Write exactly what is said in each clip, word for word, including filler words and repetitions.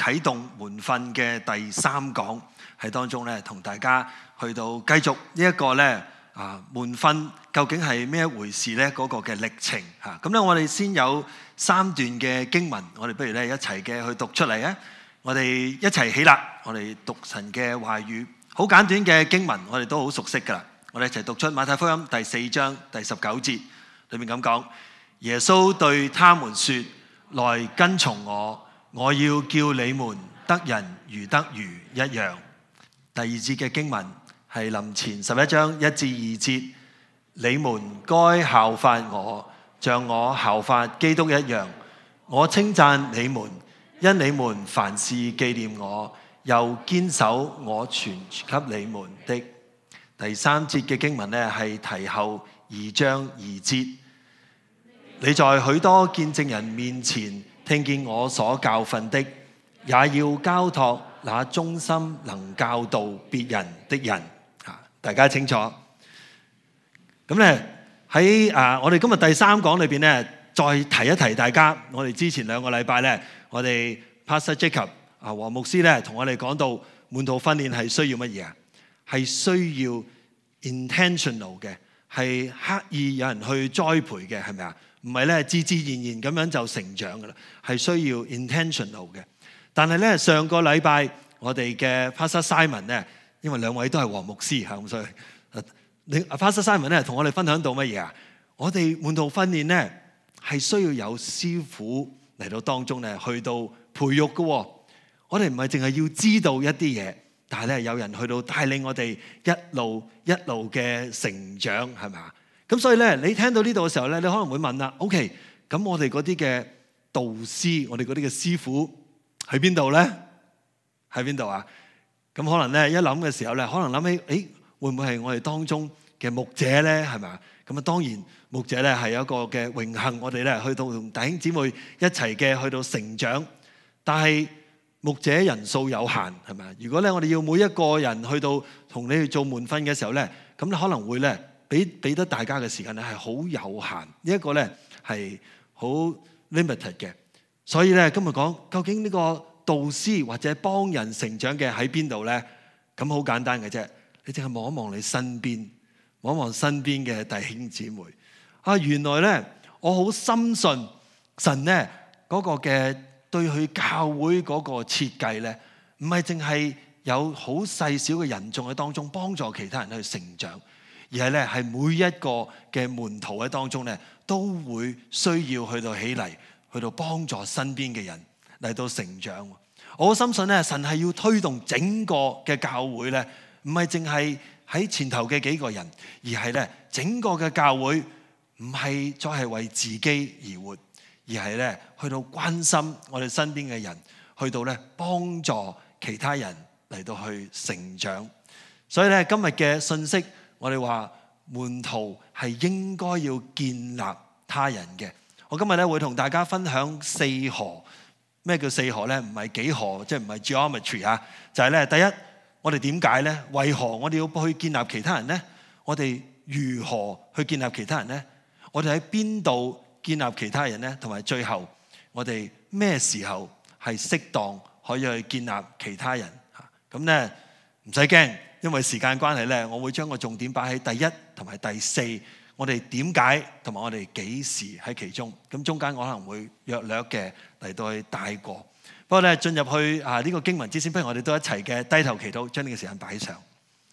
啟動門訓嘅第三講，喺當中咧同大家去到繼續呢一個咧啊門訓究竟係咩一回事咧嗰個嘅歷程嚇。咁咧我哋先有三段嘅經文，我哋不如咧一齊嘅去讀出嚟啊！我哋一齊起立，我哋讀神嘅話語，好簡短嘅經文，我哋都好熟悉噶啦。我哋一齊讀出馬太福音第四章第十九節，裏面咁講：耶穌對他們說，來跟從我，我要叫你們得人如得魚一樣。第二節嘅經文係林前十一章一至二節，你們該效法我，像我效法基督一樣。我稱讚你們，因你們凡事紀念我，又堅守我傳給你們的。第三節嘅經文呢係提後二章二節，你在許多見證人面前聽見我所教訓的，也要交託那忠心能教導別人的人。大家清楚。咁咧喺啊，我哋今日第三講裏邊咧，再提一提大家。我哋之前兩個禮拜咧，我哋 Pastor Jacob 啊黃牧師咧同我哋講到門徒訓練係需要乜嘢啊？係需要 intentional 嘅，係刻意有人去栽培嘅，係咪啊？唔係咧自自然然咁樣就成長噶啦，係需要 intentional 嘅。但係咧上個禮拜我哋嘅 Pastor Simon 咧，因為兩位都係黃牧師嚇，咁所以你 Pastor Simon 咧同我哋分享到乜嘢啊？我哋門徒訓練咧係需要有師傅嚟到當中咧去到培育嘅。我哋唔係淨係要知道一啲嘢，但係咧有人去到帶領我哋一路一路嘅成長，係咪啊？咁所以咧，你聽到呢度嘅時候咧，你可能會問啦 ：OK， 咁我哋嗰啲嘅導師，我哋嗰啲嘅師傅喺邊度咧？喺邊度啊？咁可能咧一諗嘅時候咧，可能諗起，誒會唔會係我哋當中嘅牧者咧？係咪啊？咁啊當然牧者咧係有一個嘅榮幸，我哋咧去到同弟兄姊妹一齊嘅去到成長，但係牧者人數有限，係咪啊？如果咧我哋要每一個人去到同你去做門訓嘅時候咧，咁你可能會咧俾俾得大家嘅時間咧係好有限，呢一個咧係好 limited 嘅。所以咧今日講究竟呢個導師或者幫人成長嘅喺邊度咧？咁好簡單嘅啫，你淨係望一望你身邊，望一望身邊嘅弟兄姊妹。啊，原來咧我好深信神咧嗰個嘅對佢教會嗰個設計咧，唔係淨係有好細小嘅人眾喺當中幫助其他人去成長，而係咧係每一個嘅門徒喺當中咧都會需要去到起嚟，去到幫助身邊嘅人嚟到成長。我好深信咧，神係要推動整個嘅教會咧，唔係淨係喺前頭嘅幾個人，而係咧整個嘅教會唔係再係為自己而活，而係咧去到關心我哋身邊嘅人，去到咧幫助其他人嚟到去成長。所以咧今日嘅信息，我哋話門徒係應該要建立他人嘅。我今日咧會同大家分享四何。咩叫四何咧？唔係幾何，即係唔係 geometry 啊？就係咧，第一，我哋點解咧？為何我哋要去建立其他人咧？我哋如何去建立其他人咧？我哋喺邊度建立其他人咧？同埋最後，我哋咩時候係適當可以去建立其他人？嚇咁咧唔使驚，因為時間關係咧，我會將個重點擺喺第一同埋第四。我哋點解同埋我哋幾時喺其中？咁中間我可能會略略嘅嚟到去帶過。不過咧進入去啊呢個經文之前，不如我哋都一齊嘅低頭祈禱，將呢個時間擺上。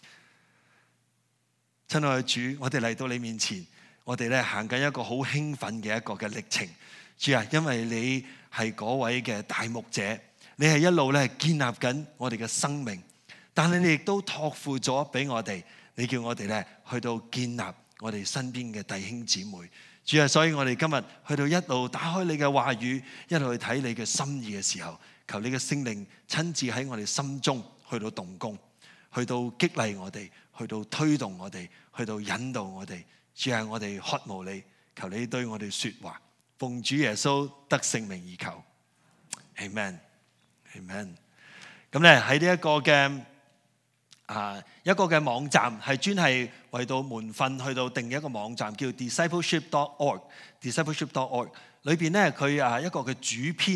親愛的主，我哋嚟到你面前，我哋咧行緊一個好興奮嘅一個嘅歷程。主啊，因為你係嗰位嘅大牧者，你係一路咧建立緊我哋嘅生命，但係你亦都託付咗俾我哋，你叫我哋咧去到建立我哋身邊嘅弟兄姊妹。主啊，所以我哋今日去到一路打開你嘅話語，一路去睇你嘅心意嘅時候，求你嘅聖靈親自喺我哋心中去到動工，去到激勵我哋，去到推動我哋，去到引導我哋。主啊，我哋渴慕你，求你對我哋說話，奉主耶穌得聖名而求。Amen，Amen。咁咧喺呢一個嘅啊一個嘅網站係專係為到門訓去到定一個網站，叫 discipleship dot org。discipleship dot org 裏邊咧佢啊一個嘅主編咧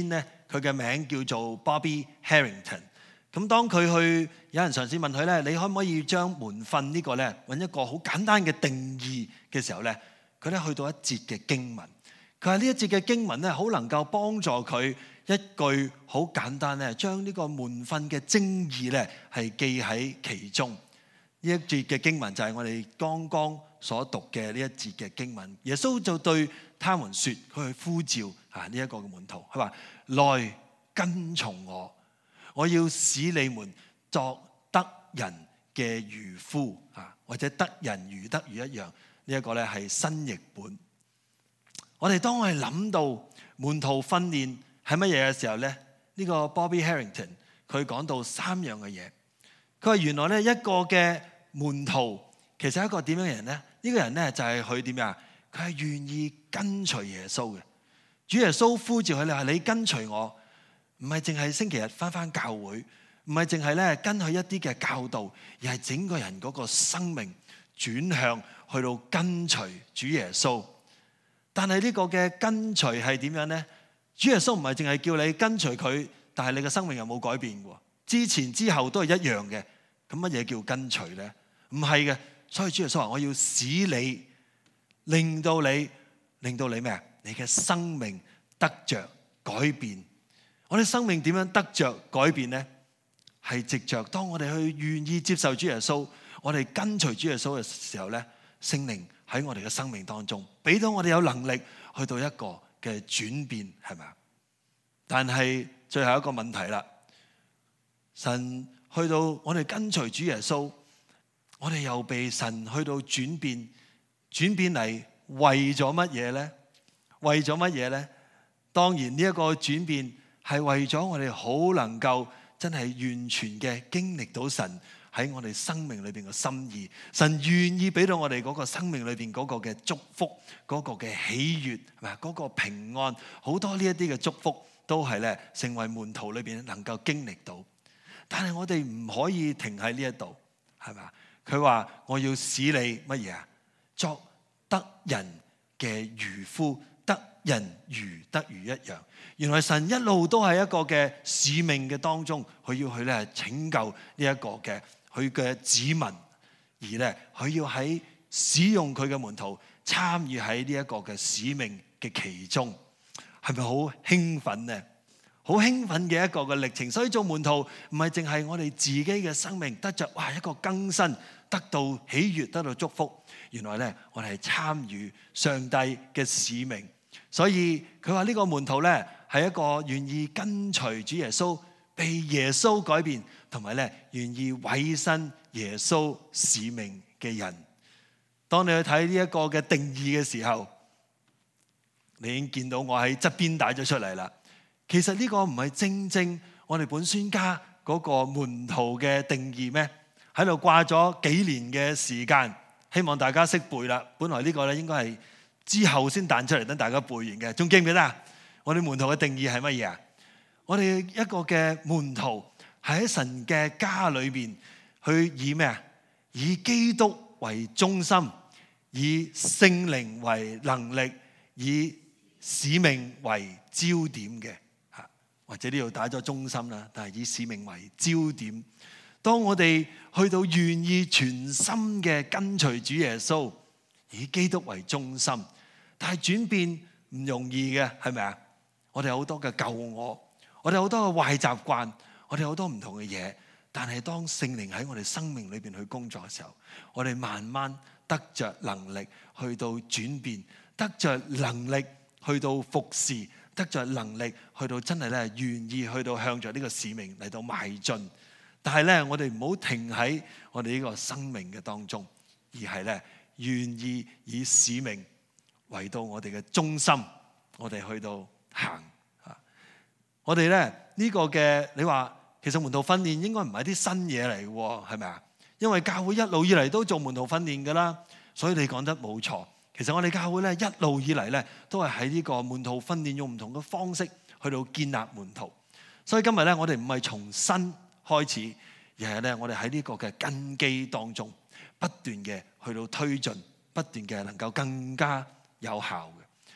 佢嘅名叫做 Bobby Harrington。咁當佢去有人嘗試問佢咧，你可唔可以將門訓呢個咧揾一個好簡單嘅定義嘅時候咧，佢咧去到一節嘅經文。佢話呢一節嘅經文咧，好能夠幫助佢一句好簡單咧，將呢個門訓嘅精義咧係記喺其中。呢一節嘅經文就係我哋剛剛所讀嘅呢一節嘅經文。耶穌就對他們說，佢去呼召啊呢一個嘅門徒，佢話：來跟從我。我要使你們作得人嘅漁夫啊，或者得人如得魚一樣。呢一個咧係新譯本。我哋當我哋諗到門徒訓練係乜嘢嘅時候咧，呢個 Bobby Harrington 佢講到三樣嘅嘢。佢話原來咧一個嘅門徒其實係一個點樣嘅人咧？呢個人咧就係佢點樣？佢係願意跟隨耶穌嘅。主耶穌呼召佢，你話你跟隨我。唔係淨係星期日返返教會，唔係淨係咧跟佢一啲嘅教導，而係整個人嗰個生命轉向去到跟隨主耶穌。但係呢個嘅跟隨係點樣呢？主耶穌唔係淨係叫你跟隨佢，但係你嘅生命又冇改變嘅，之前之後都係一樣嘅。咁乜嘢叫跟隨呢？唔係嘅。所以主耶穌話：我要使你，令到你，令到你咩啊？你嘅生命得着改變。我哋生命點樣得着改變呢？係藉着當我哋去願意接受主耶穌，我哋跟隨主耶穌嘅時候咧，聖靈喺我哋嘅生命當中，俾到我哋有能力去到一個嘅轉變，係咪啊？但係最後一個問題啦，神去到我哋跟隨主耶穌，我哋又被神去到轉變，轉變嚟為咗乜嘢咧？為咗乜嘢咧？當然呢一個轉變，係為咗我哋好能夠真係完全嘅經歷到神喺我哋生命裏邊嘅心意，神願意俾到我哋嗰個生命裏邊嗰個嘅祝福，嗰個嘅喜悅，係咪？嗰個平安，好多呢一啲嘅祝福都係咧成為門徒裏邊能夠經歷到。但係我哋唔可以停喺呢一度，係咪？佢話我要使你乜嘢啊？作得人嘅漁夫，得人如得魚一樣。原來神一路都係一個嘅使命嘅當中，佢要去咧拯救呢一個嘅佢嘅子民，而咧佢要喺使用佢嘅門徒參與喺呢一個嘅使命嘅其中，係咪好興奮呢？好興奮嘅一個嘅歷程。所以做門徒唔係淨係我哋自己嘅生命得着哇一個更新，得到喜悅，得到祝福。原來咧我哋係參與上帝嘅使命。所以佢話呢個門徒咧係一個願意跟隨主耶穌，被耶穌改變，同埋咧願意委身耶穌使命嘅人。當你去睇呢一個嘅定義嘅時候，你已經見到我喺側邊帶咗出嚟啦。其實呢個唔係正正我哋本宣家嗰個門徒嘅定義咩？喺度掛咗幾年嘅時間，希望大家識背啦。本來呢個咧應該係之後先彈出嚟，等大家背完嘅。仲記唔記得啊？我哋門徒嘅定義係乜嘢啊？我哋一個嘅門徒係喺神嘅家裏邊去以咩啊？以基督為中心，以聖靈為能力，以使命為焦點嘅。吓，或者呢度打咗中心啦，但係以使命為焦點。當我哋去到願意全心嘅跟隨主耶穌，以基督為中心，但係轉變唔容易嘅，係咪啊？我哋好多嘅舊我，我哋好多嘅壞習慣，我哋好多唔同嘅嘢。但係當聖靈喺我哋生命裏邊去工作嘅時候，我哋慢慢得着能力去到轉變，得着能力去到服侍，得着能力去到真係咧願意去到向着呢個使命嚟到邁進。但係咧，我哋唔好停喺我哋呢個生命嘅當中，而係咧願意以使命為到我哋嘅中心，我哋去到行啊！我哋咧呢個嘅，你話其實門徒訓練應該唔係啲新嘢嚟嘅，係咪啊？因為教會一路以嚟都做門徒訓練噶啦，所以你講得冇錯。其實我哋教會咧一路以嚟咧都係喺呢個門徒訓練用唔同嘅方式去到建立門徒。所以今日咧我哋唔係從新開始，而係咧我哋喺呢個嘅根基當中不斷嘅去到推進，不斷嘅能夠更加有效嘅。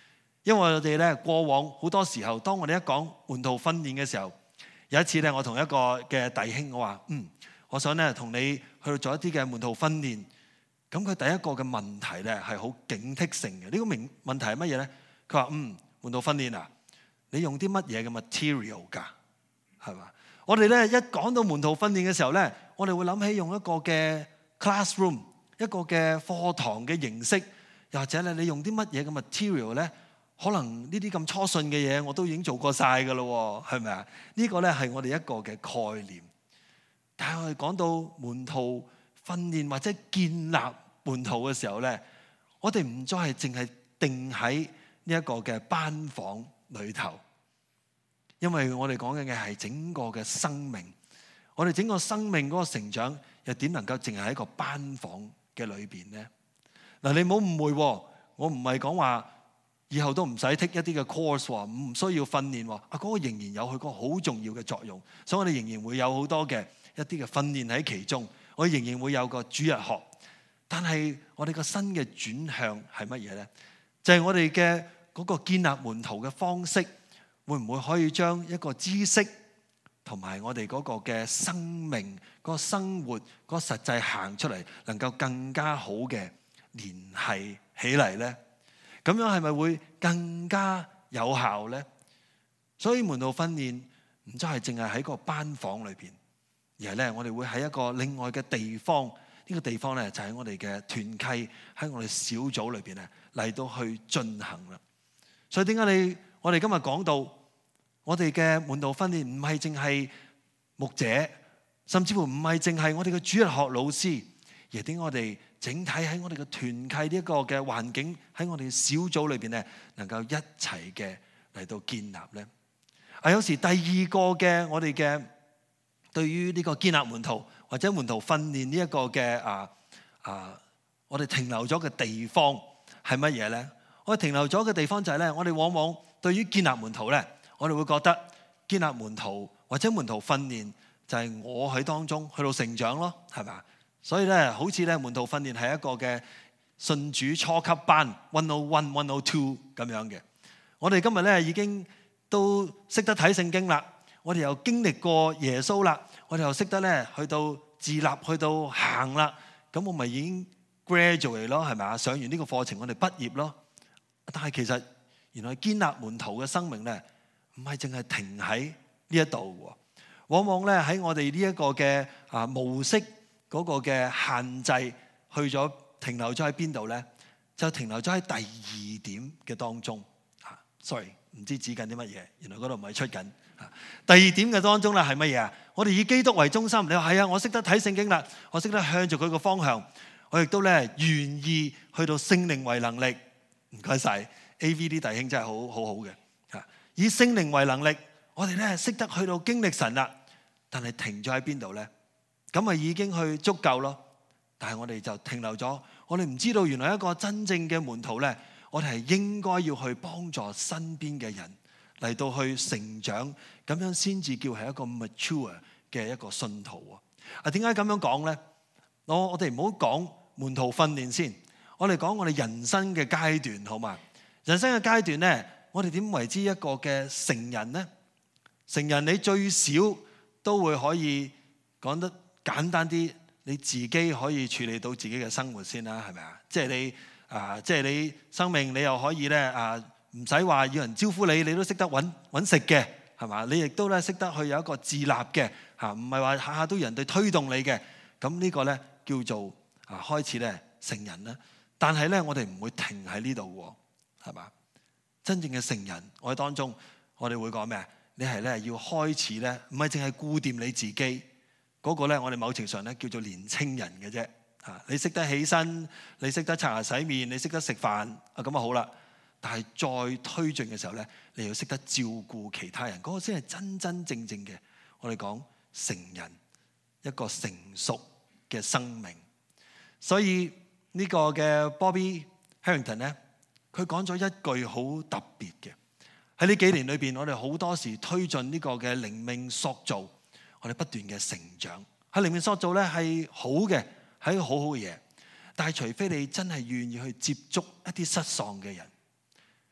因為我哋咧過往好多時候，當我哋一講門徒訓練嘅時候，有一次咧，我同一個嘅弟兄我話：嗯，我想咧同你去到做一啲嘅門徒訓練。咁佢第一個嘅問題咧係好警惕性嘅。呢個明問題係乜嘢咧？佢話：嗯，門徒訓練啊，你用啲乜嘢嘅 material 㗎？係嘛？我哋咧一講到門徒訓練嘅時候咧，我哋會諗起用一個嘅 classroom， 一個嘅課堂嘅形式，又或者咧你用啲乜嘢嘅 material 咧？可能呢啲咁初信嘅嘢我都已經做過晒㗎咯，係咪啊？呢個咧係我哋一個嘅概念。但係我哋講到門徒訓練或者建立門徒嘅時候咧，我哋唔再係淨係定喺呢一個嘅班房裏頭，因為我哋講緊嘅係整個嘅生命。我哋整個生命嗰個成長又點能夠淨係喺個班房嘅裏邊咧？嗱，你唔好誤會，我唔係講話以後都唔使 take 一啲嘅 course 喎，唔需要訓練喎。啊，嗰個仍然有佢個好重要嘅作用，所以我哋仍然會有好多嘅一啲嘅訓練喺其中。我哋仍然會有個主日學，但係我哋個新嘅轉向係乜嘢咧？就係我哋嘅嗰個建立門徒嘅方式，會唔會可以將一個知識同埋我哋嗰個嘅生命、嗰個生活、嗰個實際行出嚟，能夠更加好嘅聯繫起嚟咧？咁樣係咪會更加有效咧？所以門徒訓練唔再係淨係喺個班房裏邊，而係咧我哋會喺一個另外嘅地方。呢個地方咧就喺我哋嘅團契，喺我哋小組裏邊咧嚟到去進行啦。所以點解你我哋今日講到我哋嘅門徒訓練唔係淨係牧者，甚至乎唔係淨係我哋嘅主日學老師，而係點解我哋整體喺我哋嘅團契呢一個嘅環境，喺我哋嘅小組裏邊咧，能夠一齊嘅嚟到建立咧？啊，有時第二個嘅我哋嘅對於呢個建立門徒或者門徒訓練呢一個嘅啊啊，我哋停留咗嘅地方係乜嘢咧？我哋停留咗嘅地方就係咧，我哋往往對於建立門徒咧，我哋會覺得建立門徒或者門徒訓練就係我喺當中去到成長咯，係咪？所以咧，好似咧門徒訓練係一個嘅信主初級班 one oh one one oh two 咁樣嘅。我哋今日咧已經都識得睇聖經啦，我哋又經歷過耶穌啦，我哋又識得咧去到自立，去到行啦。咁我咪已經 graduate 咯，係咪啊？上完呢個課程，我哋畢業咯。但係其實原來建立門徒嘅生命咧，唔係淨係停喺呢一度喎。往往咧喺我哋呢一個嘅啊模式嗰個嘅限制，去咗停留咗喺邊度咧？就停留咗喺第二點嘅當中。啊，sorry，唔知指緊啲乜嘢？原來嗰度唔係出緊。第二點嘅當中咧係乜嘢啊？我哋以基督為中心。你話係啊，我識得睇聖經啦，我識得向住佢個方向，我亦都咧願意去到聖靈為能力。唔該晒 A V 啲弟兄真係好好好嘅。嚇，以聖靈為能力，我哋咧識得去到經歷神啦。但係停咗喺邊度咧？咁咪已經去足夠咯。但係我哋就停留咗，我哋唔知道原來一個真正嘅門徒咧，我哋係應該要去幫助身邊嘅人嚟到去成長，咁樣先至叫係一個 mature 嘅一個信徒啊！啊，點解咁樣講咧？我我哋唔好講門徒訓練先，我哋講我哋人生嘅階段，好嘛？人生嘅階段咧，我哋點為之一個嘅成人咧？成人你最少都會可以講得簡單啲，你自己可以處理到自己嘅生活先啦，係咪啊？即係你啊，即係你生命你又可以咧啊，唔使話要人招呼你，你都識得揾揾食嘅，係嘛？你亦都咧識得去有一個自立嘅嚇，唔係話下下都人哋推動你嘅。咁呢個咧叫做啊開始咧成人啦。但係咧我哋唔會停喺呢度喎，係嘛？真正嘅成人，我喺當中我哋會講咩啊？你係咧要開始咧，唔係淨係顧掂你自己嗰個咧，我哋某程度上咧叫做年青人嘅啫嚇。你識得起身，你識得刷牙洗面，你識得食飯啊，咁啊好啦。但係再推進嘅時候咧，你要識得照顧其他人，嗰個先係真真正正嘅我哋講成人一個成熟嘅生命。所以呢個嘅 Bobby Harrington 咧，佢講咗一句好特別嘅。喺呢幾年裏邊，我哋好多時推進呢個嘅靈命塑造，我哋不斷嘅成長。喺靈命塑造咧係好嘅，係一個好好嘅嘢。但係除非你真係願意去接觸一啲失喪嘅人，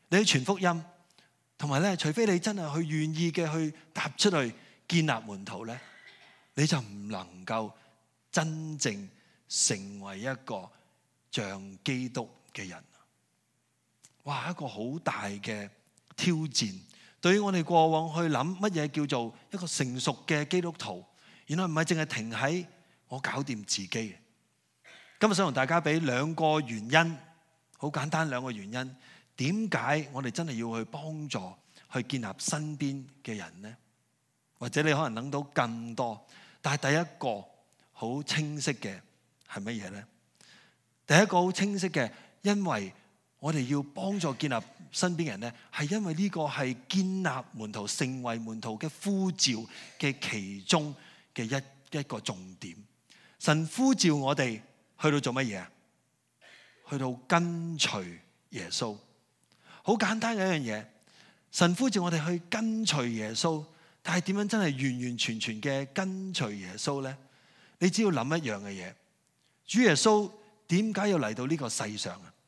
你去傳福音，同埋咧，除非你真係去願意嘅去踏出去建立門徒咧，你就唔能夠真正成為一個像基督嘅人。哇！一個好大嘅挑戰，對於我哋過往去諗乜嘢叫做一個成熟嘅基督徒，原來唔係淨係停喺我搞掂自己。今日想同大家俾兩個原因，好簡單兩個原因，點解我哋真係要去幫助去建立身邊嘅人呢？或者你可能諗到更多，但係第一個好清晰嘅係乜嘢呢？第一個好清晰嘅，因為我哋要幫助建立身邊人呢，係因為呢個係建立門徒、成為門徒嘅呼召嘅其中嘅一一個重點。神呼召我哋去到做乜嘢啊？去到跟隨耶穌。好簡單嘅一樣嘢，神呼召我哋去跟隨耶穌，但係點樣真係完完全全嘅跟隨耶穌呢？你只要諗一樣嘅嘢，主耶穌點解要嚟到呢個世上啊？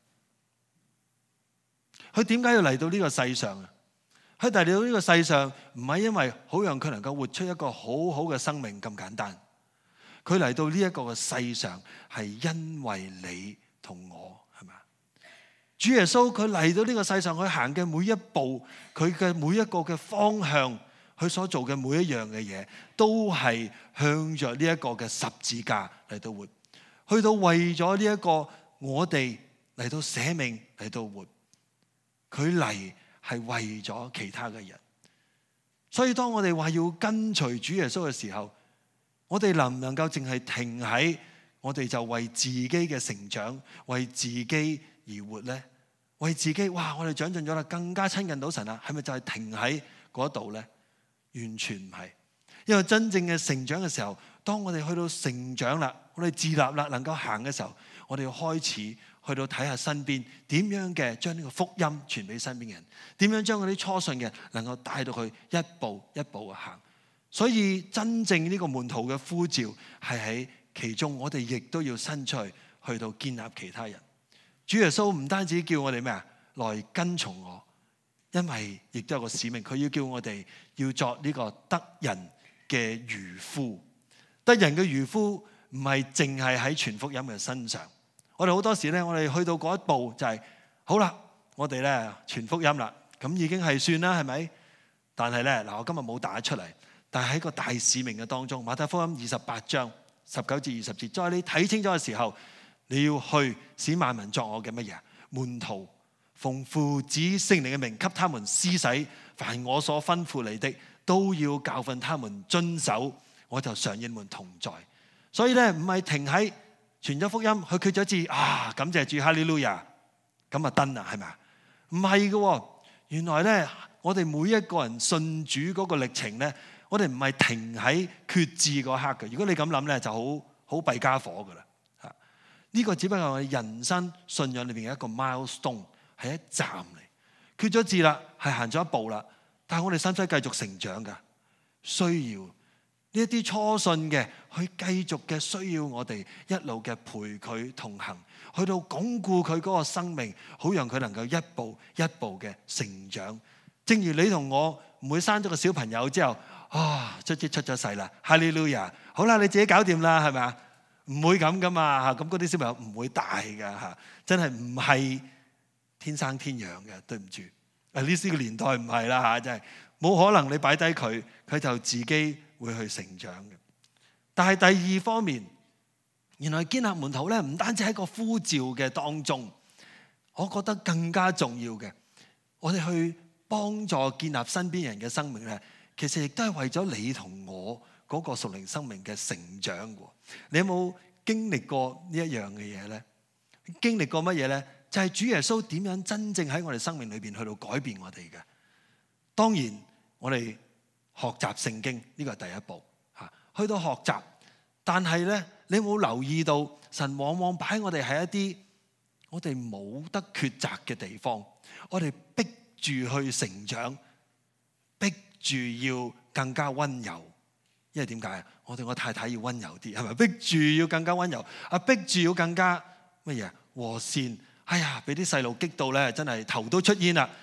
佢點解要嚟到呢個世上啊？佢嚟到呢個世上唔係因為好讓佢能夠活出一個好好嘅生命咁簡單，佢嚟到呢一個嘅世上係因為你同我，係咪？主耶穌佢嚟到呢個世上，佢行嘅每一步，佢嘅每一個嘅方向，佢所做嘅每一樣嘅嘢，都係向着呢一個嘅十字架嚟到活，去到為咗呢一個我哋嚟到捨命嚟到活。佢嚟係為咗其他嘅人，所以當我哋話要跟隨主耶穌嘅時候，我哋能唔能夠淨係停喺我哋就為自己嘅成長，為自己而活呢？為自己，哇！我哋長進咗啦，更加親近到神啦，係咪就係停喺嗰度呢？完全唔係，因為真正嘅成長嘅時候，當我哋去到成長啦，我哋自立啦，能夠行嘅時候，我哋要開始去到睇下身邊點樣嘅將呢個福音傳俾身邊嘅人，點樣將嗰啲初信嘅能夠帶到去一步一步嘅行。所以真正呢個門徒嘅呼召係喺其中，我哋亦都要伸出去去到建立其他人。主耶穌唔單止叫我哋咩啊，來跟從我，因為亦都有個使命，佢要叫我哋要作呢個得人嘅漁夫。得人嘅漁夫唔係淨係喺傳福音嘅身上。我哋好多時咧，我哋去到嗰一步就係、是、好啦，我哋咧傳福音啦，咁已經係算啦，係咪？但係咧嗱，我今日冇打出嚟，但係喺個大使命嘅當中，馬太福音二十八章十九至二十節，在你睇清楚嘅時候，你要去使萬民作我嘅乜嘢門徒，奉父子聖靈嘅名給他們施洗，凡我所吩咐你的，都要教訓他們遵守，我就常與你們同在。所以咧唔係停喺傳咗福音，佢決咗志啊，感謝主，哈利路亞，咁啊登啦，係咪啊？唔係嘅，原來咧我哋每一個人信主嗰個歷程咧，我哋唔係停喺決志嗰刻嘅。如果你咁諗咧，就好好弊家伙噶啦。吓，呢個只不過係我哋人生信仰裏邊嘅一個 milestone， 係一站嚟。決咗志啦，係行咗一步啦，但係我哋使唔使繼續成長噶？需要。呢一啲初信嘅，去繼續嘅需要我哋一路嘅陪佢同行，去到鞏固佢嗰個生命，好讓佢能夠一步一步嘅成長。正如你同我唔會生咗個小朋友之後，啊，卒之出咗世啦，哈利路亞，好啦，你自己搞掂啦，係咪啊？唔會咁噶嘛嚇，咁嗰啲小朋友唔會大噶嚇，真係唔係天生天養嘅，對唔住。啊，呢個年代唔係啦嚇，真係冇可能你擺低佢，佢就自己會去成長嘅。但係第二方面，原來建立門徒咧，唔單止喺個呼召嘅當中，我覺得更加重要嘅，我哋去幫助建立身邊人嘅生命咧，其實亦都係為咗你同我嗰個屬靈生命嘅成長嘅。你有冇經歷過呢一樣嘅嘢咧？經歷過乜嘢咧？就係主耶穌點樣真正喺我哋生命裏邊去到改變我哋嘅。當然，我哋學習聖經呢個係第一步嚇，去到學習。但係咧，你有冇留意到神往往擺我哋喺一啲我哋冇得抉擇嘅地方，我哋逼住去成長，逼住要更加溫柔。因為點解啊？我對我太太要溫柔啲，係咪？逼住要更加溫柔，啊，逼住要更加乜嘢和善。哎呀，俾啲細路激到咧，真係頭都出煙啦！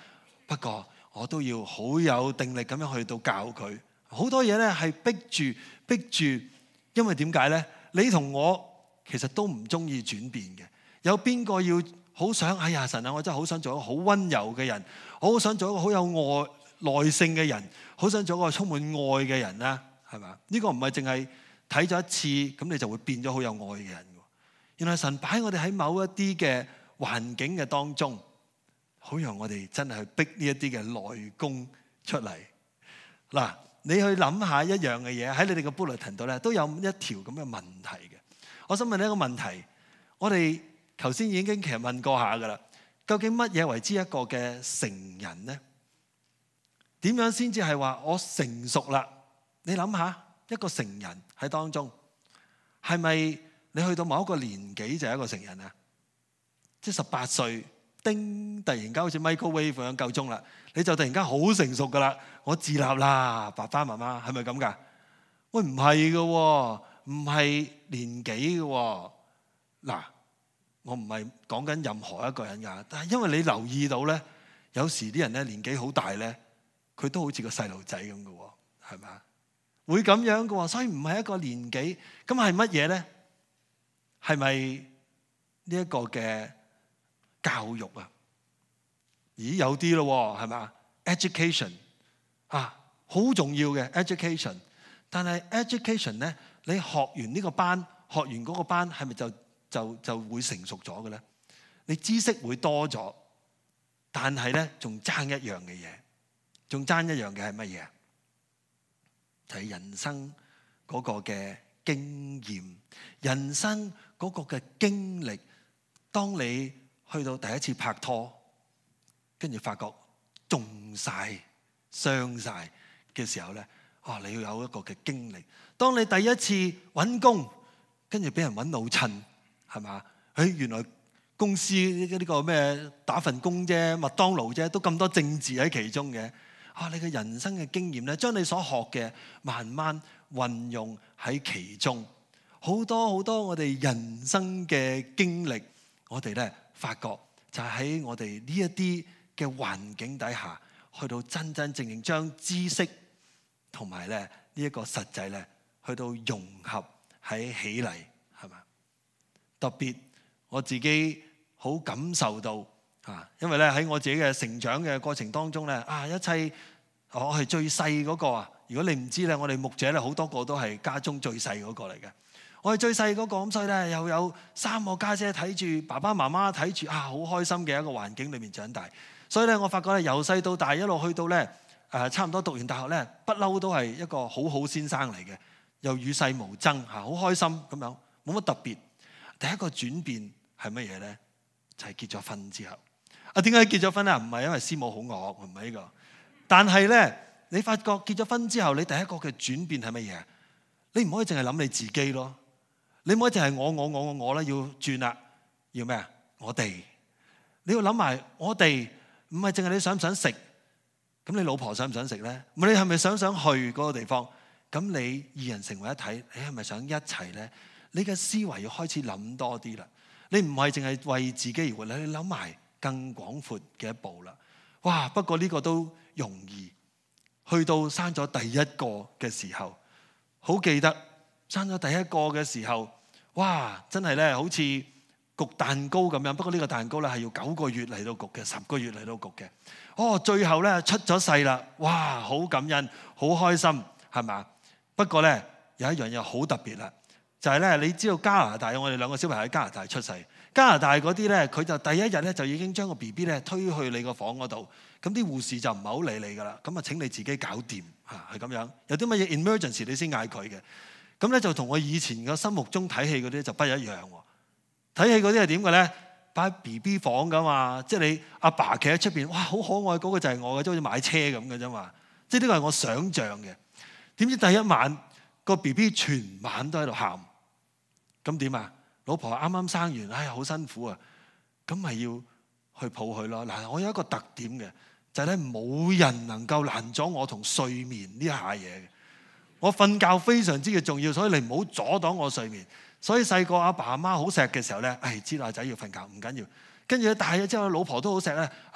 不過我都要好有定力咁樣去到教佢。好多嘢咧係逼住逼住，因為點解咧？你同我其實都唔中意轉變嘅。有邊個要好想？哎呀，神啊，我真係好想做一個好溫柔嘅人，我好想做一個好有愛耐性嘅人，好想做一個充滿愛嘅人啦，係嘛？呢個唔係淨係睇咗一次咁你就會變咗好有愛嘅人。原來神擺我哋喺某一啲嘅環境嘅當中，好讓我哋真係去逼呢一啲嘅內功出嚟。嗱，你去諗下一樣嘅嘢，喺你哋嘅 bulletin度咧都有一條咁嘅問題嘅。我想問你一個問題，我哋頭先已經其實問過下噶啦，究竟乜嘢為之一個嘅成人呢？點樣先至係話我成熟啦？你諗下一個成人喺當中，係咪你去到某一個年紀就係一個成人啊？即係十八歲，叮，突然間好似 microwave 咁樣夠鐘啦，你就突然間好成熟噶啦，我自立啦，爸爸媽媽係咪咁噶？喂，唔係噶，唔係年紀噶。嗱，我唔係講緊任何一個人噶，但係因為你留意到咧，有時啲人咧年紀好大咧，佢都好似個細路仔咁噶，係咪？會咁樣噶，所以唔係一個年紀，咁係乜嘢咧？係咪呢一個嘅教育啊？咦，有啲咯，係咪 education 啊，好重要嘅 education。但係 education 咧，你學完呢個班，學完嗰個班，係咪就就就會成熟咗嘅咧？你知識會多咗，但係咧仲爭一樣嘅嘢，仲爭一樣嘅係乜嘢？就係人生嗰個嘅經驗，人生嗰個嘅經歷。當你去到第一次拍拖，跟住發覺中晒、傷晒嘅時候咧，哦，你要有一個嘅經歷。當你第一次揾工，跟住俾人揾老襯，係嘛？誒，原來公司呢個咩打份工啫，麥當勞啫，都咁多政治喺其中嘅。啊，你嘅人生嘅經驗咧，將你所學嘅慢慢運用喺其中。好多好多我哋人生嘅經歷，我哋咧發覺就係喺我哋呢一啲嘅環境底下，去到真真正正將知識同埋咧呢一個實際咧，去到融合喺起嚟，係嘛？特別我自己好感受到啊，因為咧喺我自己嘅成長嘅過程當中咧，啊一切我係最細嗰個啊！如果你唔知咧，我哋牧者咧好多個都係家中最細嗰個嚟嘅。我係最細嗰個，咁所以咧又有三個家姐睇住，爸爸媽媽睇住，啊好開心嘅一個環境裏面長大。所以咧我發覺咧由細到大一路去到咧誒差唔多讀完大學咧，不嬲都係一個好好先生嚟嘅，又與世無爭嚇，好開心咁樣，冇乜特別。第一個轉變係乜嘢咧？就係結咗婚之後。啊，點解結咗婚啊？唔係因為師母好惡，唔係呢個。但係咧，你發覺結咗婚之後，你第一個嘅轉變係乜嘢？你唔可以淨係諗你自己咯，你唔可以淨係我我我我我咧要轉啦，要咩啊？我哋，你要諗埋我哋，唔係淨係你想唔想食，咁你老婆想唔想食咧？唔係你係咪想想去嗰個地方？咁你二人成為一體，你係咪想一齊咧？你嘅思維要開始諗多啲啦，你唔係淨係為自己而活，你諗埋更廣闊嘅一步啦。哇！不過呢個都容易，去到生咗第一個嘅時候，好記得生咗第一個嘅時候，哇！真係咧好似焗蛋糕咁樣。不過呢個蛋糕咧係要九個月嚟到焗嘅，十個月嚟到焗嘅。哦，最後咧出咗世啦，哇！好感恩，好開心，係嘛？不過咧有一樣嘢好特別啦，就係咧你知道加拿大，我哋兩個小朋友喺加拿大出世。加拿大嗰啲咧，佢就第一日咧就已經將個 B B 咧推去你個房嗰度，咁啲護士就唔係好理你噶啦，咁啊請你自己搞掂嚇，係咁樣。有啲乜嘢 emergency 你先嗌佢嘅，咁咧就同我以前嘅心目中睇戲嗰啲就不一樣喎。睇戲嗰啲係點嘅咧？擺 B B 房噶嘛，即係你阿爸企喺出邊，哇好可愛，嗰個就係我嘅，即好似買車咁嘅啫嘛。即係呢個係我想像嘅。點知第一晚個 B B 全晚都喺度喊，咁點啊？老婆啱啱生完，哎呀好辛苦啊，咁咪要去抱佢咯。嗱，我有一個特點嘅，就係咧冇人能夠攔阻我同睡眠呢下嘢嘅。我瞓覺非常之嘅重要，所以你唔好阻擋我睡眠。所以細個阿爸阿媽好錫嘅時候咧，哎知啦仔要瞓覺唔緊要。跟住大咗之後，老婆都好錫咧，哎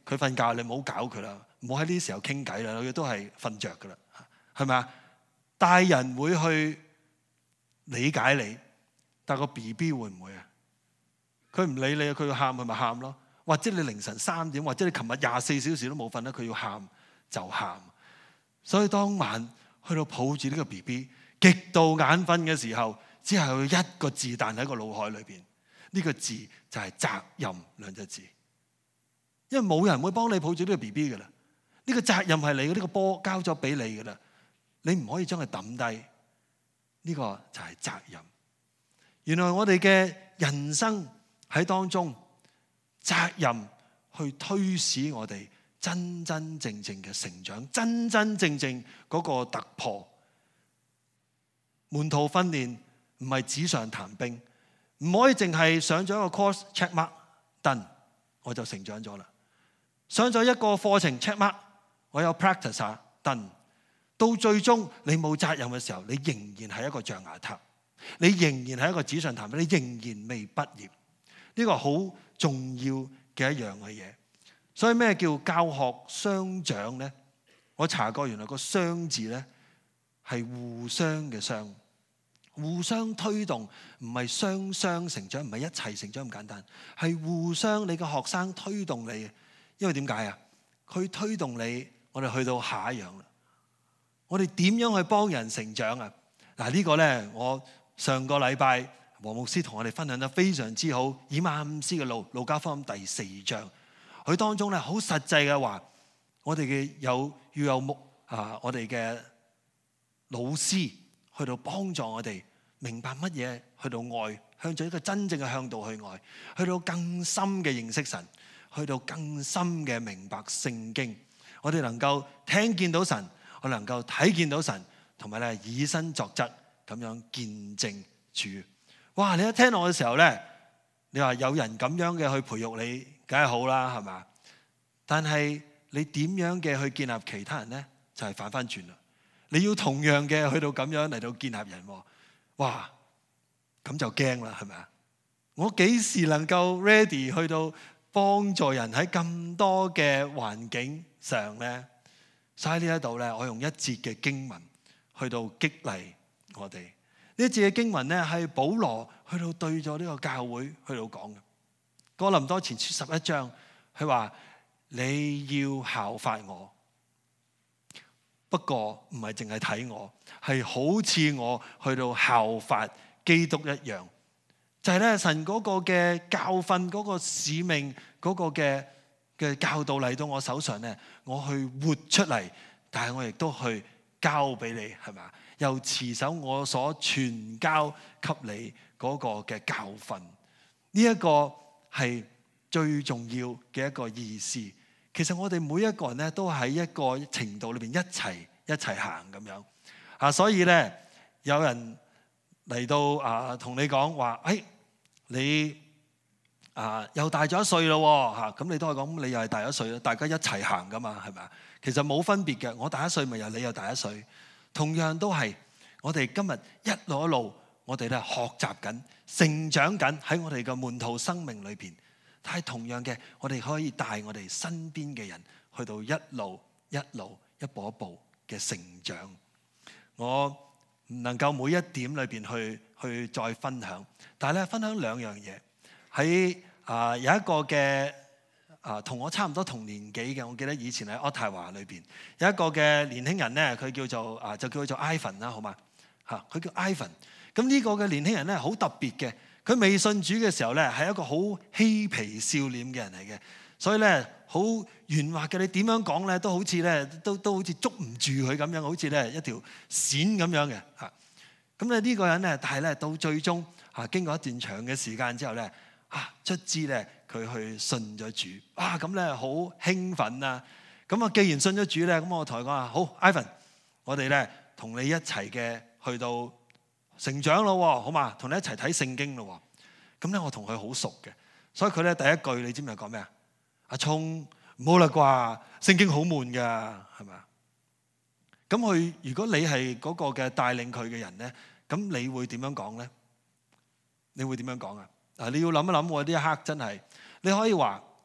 佢瞓覺，你唔好搞佢啦，唔好喺呢啲時候傾偈啦，佢都係瞓着噶啦，係咪啊？大人會去理解你，但個 B B 會唔會啊？佢唔理你，佢要喊，佢咪喊咯。或者你凌晨三點，或者你琴日廿四小時都冇瞓咧，佢要喊就喊。所以當晚去到抱住呢個 B B， 極度眼瞓嘅時候，只係有一個字彈喺個腦海裏邊，呢個字就係責任兩隻字。因為冇人會幫你抱住呢個 B B 噶啦，呢個責任係你嘅，呢個波交咗俾你噶啦，你唔可以將佢抌低。呢個就係責任。原來我哋嘅人生喺當中，責任去推使我哋真真正正嘅成長，真真正正嗰個突破。門徒訓練唔係紙上談兵，唔可以淨係上咗一個 course check mark done 我就成長咗啦。上咗一個課程 check mark 我有 practice done， 到最終你冇責任嘅時候，你仍然係一個象牙塔，你仍然係一個紙上談兵，你仍然未畢業。呢個好重要嘅一樣嘅嘢。所以咩叫教學相長呢？我查過，原來個相字呢係互相嘅相，互相推動，唔係雙雙成長，唔係一齊成長咁簡單，係互相。你個學生推動你，因為點解啊？佢推動你，我哋去到下一樣啦。我哋點樣去幫人成長啊？嗱，呢個呢，我上個禮拜黃牧師同我哋分享得非常之好，以馬忤斯嘅路，路加福音第四章，佢當中咧好實際嘅話，我哋嘅有要有目啊，我哋嘅老師去到幫助我哋明白乜嘢去到愛，向咗一個真正嘅向度去愛，去到更深嘅認識神，去到更深嘅明白聖經，我哋能夠聽見到神，我能夠睇見到神，同埋咧以身作則咁樣見證主。哇！你一聽落嘅時候咧，你話有人咁樣嘅去培育你，梗係好啦，係嘛？但係你點樣嘅去建立其他人咧，就係反翻轉啦。你要同樣嘅去到咁樣嚟到建立人，哇！咁就驚啦，係咪啊？我幾時能夠 ready 去到幫助人喺咁多嘅環境上咧？所以呢一度咧，我用一節嘅經文去到激勵我哋。呢一節嘅經文咧，係保羅去到對咗呢個教會去到講嘅。哥林多前書十一章，佢話你要效法我，不過唔係淨係睇我，係好似我去到效法基督一樣。就係咧，神嗰個嘅教訓、嗰個使命、嗰個嘅嘅教導嚟到我手上咧，我去活出嚟，但係我亦都去交俾你，係咪？又持守我所傳交給你嗰個嘅教訓，呢一個係最重要嘅一個意思。其實我哋每一個人咧都喺一個程度裏邊一齊一齊行咁樣啊，所以咧有人嚟到啊同你講話，誒、哎、你啊又大咗一歲咯嚇，咁你都係講你又係大一歲咯，大家一齊行噶嘛，係咪啊？其實冇分別嘅，我大一歲咪又你又大一歲。同樣都係，我哋今日一路一路，我哋咧學習緊、成長緊喺我哋嘅門徒生命裏邊。但係同樣嘅，我哋可以帶我哋身邊嘅人去到一路一路、一步一步嘅成長。我唔能夠每一點裏邊去去再分享，但係咧分享兩樣嘢。喺啊、呃、有一個嘅。啊，同我差唔多同年紀嘅，我記得以前喺渥太華裏邊有一個嘅年輕人咧，佢叫做啊，就叫佢做 Ivan 啦，好嘛嚇？佢叫 Ivan。咁呢個嘅年輕人咧，好特別嘅。佢未信主嘅時候咧，係一個好嬉皮笑臉嘅人嚟嘅，所以咧好圓滑嘅。你點樣講咧，都好似咧，都都好似捉唔住佢咁樣，好似咧一條線咁樣嘅嚇。咁咧呢個人咧，但係咧到最終嚇經過一段長嘅時間之後咧，啊卒之咧。佢去信咗主，啊咁咧好興奮啊！咁啊，既然信咗主咧，咁我同佢講話，好 ，Ivan，我哋咧同你一齊嘅去到成長咯，好嘛？同你一齊睇聖經咯。咁咧我同佢好熟嘅，所以佢咧第一句你知唔知講咩啊？阿聰唔好啦啩，聖經好悶噶，係咪啊？咁佢如果你係嗰個嘅帶領佢嘅人咧，咁你會點樣講咧？你會點樣講啊？啊，你要諗一諗喎，呢一刻真係。你可以話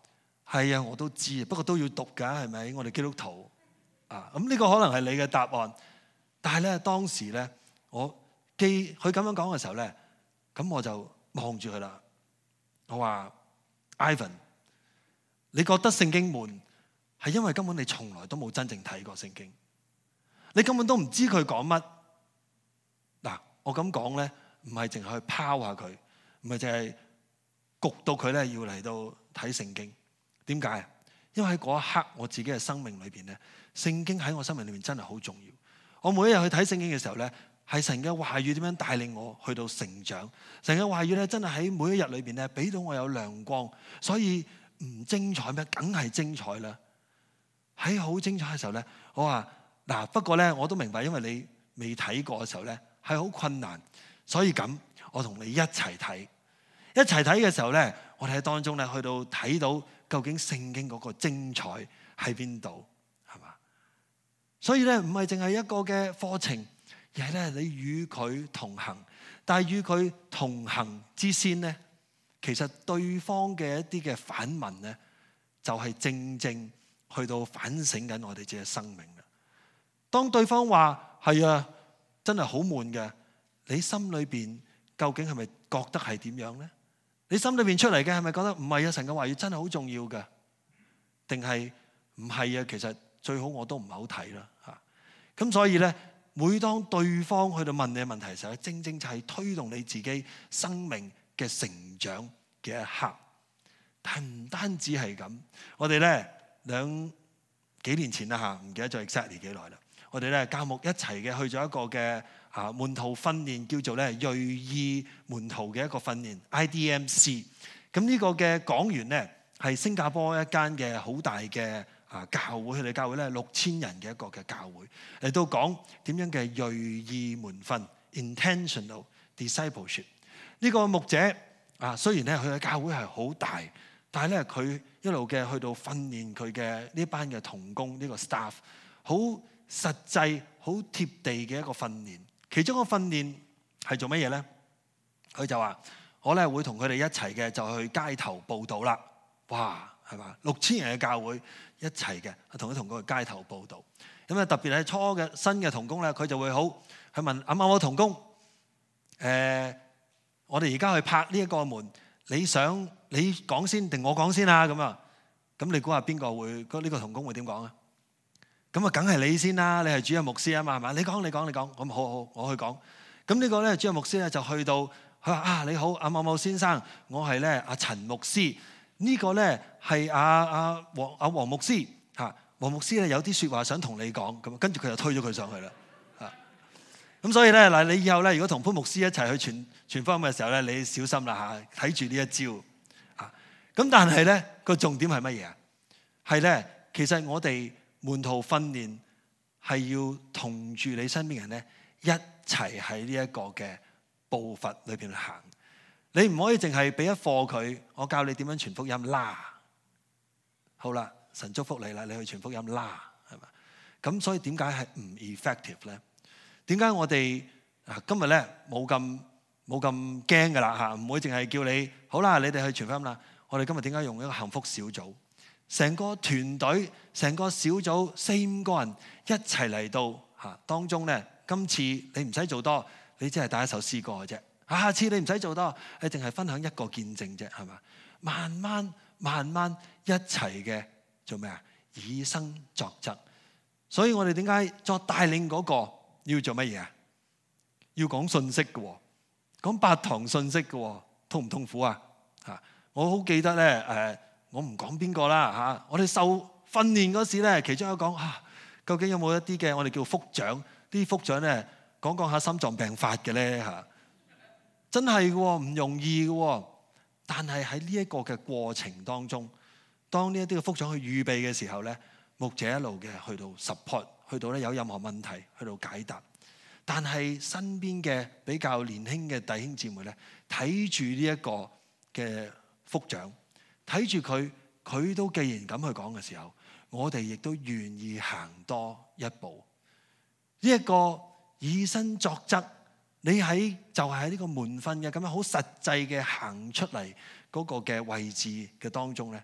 係啊，我都知，不過都要讀㗎，係咪？我哋基督徒啊，咁呢個可能係你嘅答案。但係咧，當時咧，我記佢咁樣講嘅時候咧，咁我就望住佢啦。我話 Ivan， 你覺得聖經悶，係因為根本你從來都冇真正睇過聖經，你根本都唔知佢講乜。嗱，我咁講咧，唔係淨係去拋下佢，唔係淨係焗到佢咧要嚟到睇聖經。點解啊？因為喺嗰一刻我自己嘅生命裏邊咧，聖經喺我生命裏面真係好重要。我每一日去睇聖經嘅時候咧，係神嘅話語點樣帶領我去到成長。神嘅話語咧，真係喺每一日裏邊咧，俾到我有亮光。所以唔精彩咩？梗係精彩啦！喺好精彩嘅時候咧，我話嗱，不過咧我都明白，因為你未睇過嘅時候咧係好困難，所以咁我同你一齊睇，一齊睇嘅時候咧，我哋喺當中咧去到睇到究竟聖經嗰個精彩喺邊度，係嘛？所以咧唔係淨係一個嘅課程，而係咧你與佢同行。但係與佢同行之先咧，其實對方嘅一啲嘅反問咧，就係正正去到反省緊我哋自己嘅生命啦。當對方話係啊，真係好悶嘅，你心裏邊究竟係咪覺得係點樣咧？你心裏邊出嚟嘅係咪覺得唔係啊？神嘅話語真係好重要嘅，定係唔係啊？其實最好我都唔係好睇啦嚇。咁所以咧，每當對方去到問你嘅問題嘅時候，正正就係推動你自己生命嘅成長嘅一刻。但係唔單止係咁，我哋咧兩幾年前啦嚇，唔記得咗 exactly 幾耐啦。我哋咧教牧一齊嘅去咗一個嘅啊門徒訓練，叫做咧銳意門徒嘅一個訓練 I D M C。咁呢個嘅講員咧係新加坡一間嘅好大嘅啊教會，佢哋教會咧六千人嘅一個嘅教會嚟到講點樣嘅銳意門訓 intentional discipleship。呢個牧者啊，雖然咧佢嘅教會係好大，但係咧佢一路嘅去到訓練佢嘅呢班嘅同工呢個 staff， 好實際好貼地嘅一個訓練。其中個訓練係做乜嘢咧？佢就話我咧會同佢哋一齊嘅就去街頭報道啦。哇，係嘛？六千人嘅教會一齊嘅同佢同工去街頭報道。咁啊特別係初嘅新嘅同工咧，佢就會好去問啱啱我同工，誒、呃，我哋而家去拍呢一個門，你想你講先定我講先啊？咁啊，咁你估下邊個會？呢、呢個同工會點講啊？咁啊，梗係你先啦！你係主任牧師啊嘛，係嘛？你講，你講，你講。咁好好，我去講。咁呢個咧，主任牧師咧就去到，佢話啊，你好，阿某某先生，我係咧阿陳牧師。呢個咧係阿阿黃阿黃牧師嚇。黃牧師咧有啲説話想同你講。咁跟住佢就推咗佢上去啦。嚇。咁所以咧嗱，你以後咧如果同潘牧師一齊去傳傳福音嘅時候咧，你小心啦嚇，睇住呢一招。嚇。咁但係咧個重點係乜嘢啊？係咧，其實我哋門徒訓練係要同住你身邊人咧一齊喺呢一個嘅步伐裏邊行。你唔可以淨係俾一課佢，我教你點樣傳福音啦。好啦，神祝福你啦，你去傳福音啦，係咪？咁所以點解係唔 effective 咧？點解我哋啊今日咧冇咁冇咁驚噶啦嚇？唔會淨係叫你好啦，你哋去傳福音啦。我哋今日點解用一個幸福小組？成個團隊、成個小組四五個人一齊嚟到嚇當中咧，今次你唔使做多，你只係帶一首詩歌嘅啫。下次你唔使做多，你淨係分享一個見證啫，係嘛？慢慢慢慢一齊嘅做咩啊？以身作則。所以我哋點解作帶領嗰個要做乜嘢啊？要講信息嘅，講八堂信息嘅，痛唔痛苦啊？嚇！我好記得咧，誒。我唔講邊個啦嚇，我哋受訓練嗰時咧，其中一個講啊，究竟有冇一啲嘅我哋叫福長，啲福長咧講講下心臟病發嘅咧嚇，真係嘅喎，唔容易嘅喎。但係喺呢一個嘅過程當中，當呢一啲嘅福長去預備嘅時候咧，牧者一路嘅去到 support， 去到咧有任何問題去到解答。但係身邊嘅比較年輕嘅弟兄姊妹咧，睇住呢一個嘅福長。睇住佢，佢都既然咁去講嘅時候，我哋亦都願意行多一步。呢、這、一個以身作則，你喺就係喺呢個門訓嘅咁樣好實際嘅行出嚟嗰個嘅位置嘅當中咧，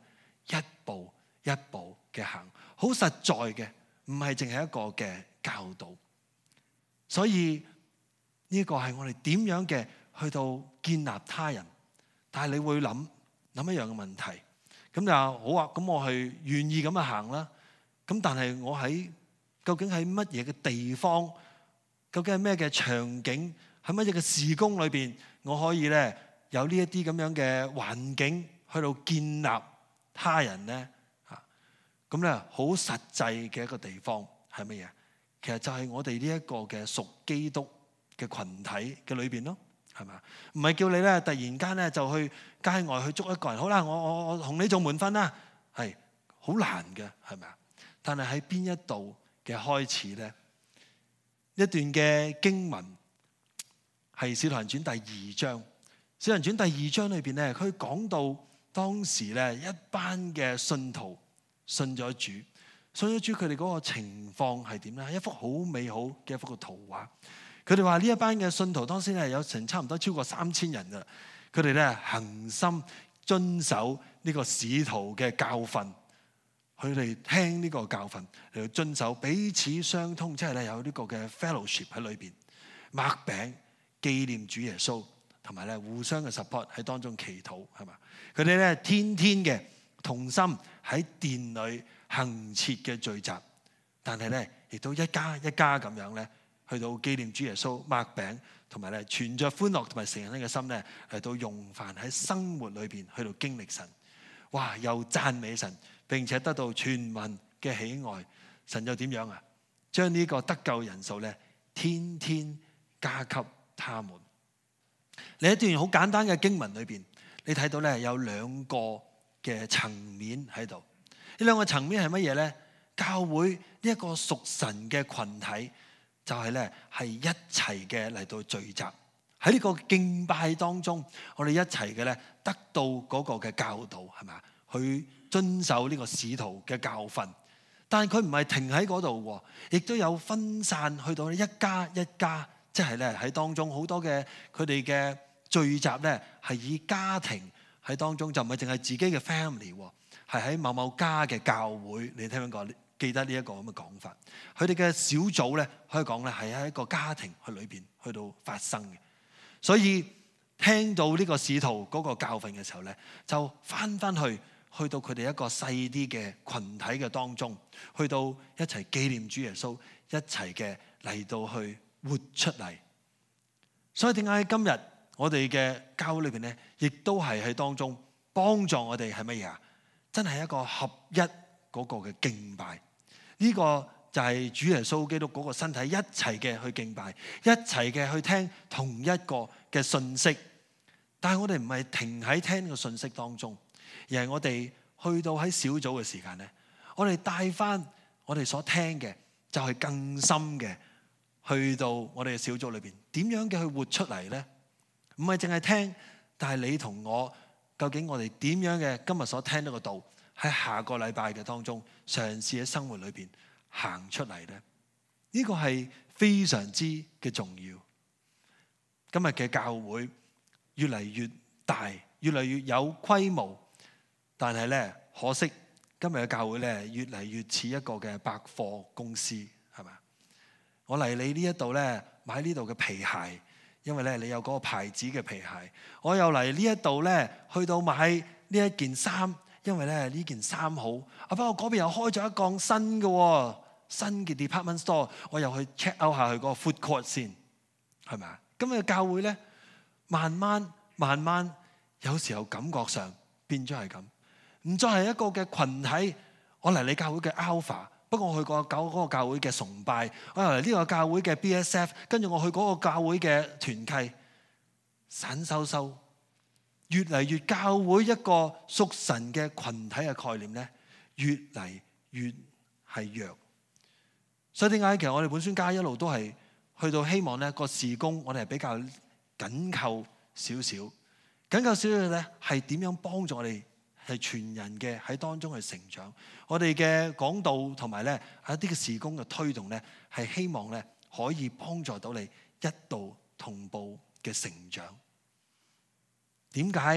一步一步嘅行，好實在嘅，唔係淨係一個嘅教導。所以呢個係我哋點樣嘅去到建立他人。但係你會諗諗一樣嘅問題，咁就好啊，咁我係願意咁樣行啦。咁但係我喺究竟喺乜嘢嘅地方，究竟係咩嘅場景，喺乜嘢嘅事工裏邊，我可以咧有呢一啲咁樣嘅環境去到建立他人咧？嚇，咁咧好實際嘅一個地方係乜嘢？其實就係我哋呢一個嘅屬基督嘅群體嘅裏邊咯，係嘛？唔係叫你咧突然間咧就去街外去捉一個人，好啦，我我我同你做門訓啦，係好難嘅，係咪啊？但係喺邊一度嘅開始咧？一段嘅經文係《使徒行傳》第二章，《使徒行傳》第二章裏邊咧，佢講到當時咧一班嘅信徒信咗主。信咗主，佢哋嗰個情況係點咧？一幅好美好嘅一幅嘅圖畫。佢哋話呢一班嘅信徒當時咧有成差唔多超過三千人噶。佢哋咧恆心遵守呢個使徒嘅教訓，佢哋聽呢個教訓嚟到遵守，彼此相通，即係咧有呢個嘅 fellowship 喺裏邊，擘餅紀念主耶穌，同埋咧互相嘅 support 喺當中祈禱，係嘛？佢哋咧天天嘅同心喺殿裏恆切嘅聚集，但係咧亦都一家一家咁樣咧去到紀念主耶穌，擘餅，同埋咧存着歡樂同埋誠懇嘅心咧嚟到用飯喺生活裏邊去到經歷神。哇！又讚美神，並且得到全民嘅喜愛。神又點樣啊？將呢個得救人數咧天天加給他們。另一段好簡單嘅經文裏邊，你睇到咧有兩個嘅層面喺度。呢兩個層面係乜嘢咧？教會呢一個屬神嘅群體，就係咧係一齊嘅嚟到聚集喺呢個敬拜當中，我哋一齊嘅咧得到嗰個嘅教導，係咪？去遵守呢個使徒嘅教訓。但係佢唔係停喺嗰度，亦都有分散去到一家一家，即係咧喺當中好多嘅佢哋嘅聚集咧係以家庭喺當中，就唔係淨係自己嘅 family。係喺某某家嘅教會，你聽唔聽過？記得呢一個咁嘅講法。佢哋嘅小組咧，可以講咧係喺一個家庭去裏邊去到發生嘅。所以聽到呢個使徒嗰個教訓嘅時候咧，就翻翻去去到佢哋一個細啲嘅群體嘅當中，去到一齊紀念主耶穌，一齊嘅嚟到去活出嚟。所以點解今日我哋嘅教會裏邊咧，亦都係喺當中幫助我哋係乜嘢啊？真係一個合一嗰個嘅敬拜，呢個就係主耶穌基督嗰個身體一齊嘅去敬拜，一齊嘅去聽同一個嘅信息。但係我哋唔係停喺聽呢個信息當中，而係我哋去到喺小組嘅時間咧，我哋帶翻我哋所聽嘅，就係更深嘅去到我哋嘅小組裏邊，點樣嘅去活出嚟咧？唔係淨係聽，但係你同我。究竟我哋點樣嘅今日所聽到嘅道，喺下個禮拜嘅當中嘗試喺生活裏邊行出嚟咧？呢個係非常之嘅重要。今日嘅教會越嚟越大，越嚟越有規模，但係咧可惜今日嘅教會咧越嚟越似一個嘅百貨公司，係咪？我嚟你呢一度咧買呢度嘅皮鞋。因為咧，你有嗰個牌子嘅皮鞋，我又嚟呢一度咧，去到買呢一件衫，因為咧呢件衫好。啊，不過嗰邊又開咗一檔新嘅，新嘅 department store，我又去 check out 下去嗰個 food court 先，係咪啊？今日教會咧，慢慢慢慢，有時候感覺上變咗係咁，唔再係一個嘅群體。我嚟你教會嘅 Alpha。不過我去過搞嗰個教會嘅崇拜，我又嚟呢個教會嘅 B S F， 跟住我去嗰個教會嘅團契，散收收，越嚟越教會一個屬神嘅群體嘅概念咧，越嚟越係弱。所以點解其實我哋本宣家一路都係去到希望咧個事工，我哋係比較緊扣少少，緊扣少少咧係點樣幫助我哋？係全人嘅喺當中去成長，我哋嘅講道同埋咧一啲嘅事工嘅推動咧，係希望咧可以幫助到你一道同步嘅成長。點解